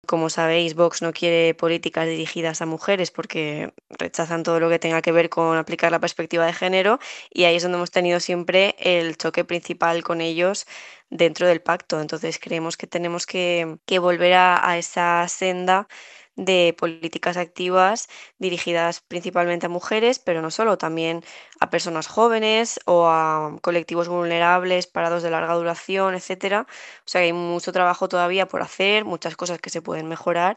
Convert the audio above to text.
Como sabéis, Vox no quiere políticas dirigidas a mujeres porque rechazan todo lo que tenga que ver con aplicar la perspectiva de género y ahí es donde hemos tenido siempre el choque principal con ellos dentro del pacto. Entonces creemos que tenemos que volver a esa senda de políticas activas dirigidas principalmente a mujeres, pero no solo, también a personas jóvenes o a colectivos vulnerables, parados de larga duración, etcétera. O sea, que hay mucho trabajo todavía por hacer, muchas cosas que se pueden mejorar